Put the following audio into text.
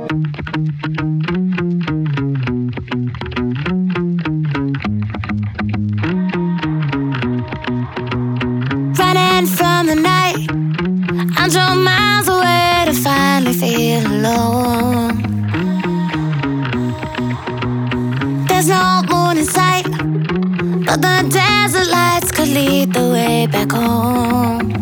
Running from the night, I'm drove miles away to finally feel alone. There's no moon in sight, but the desert lights could lead the way back home.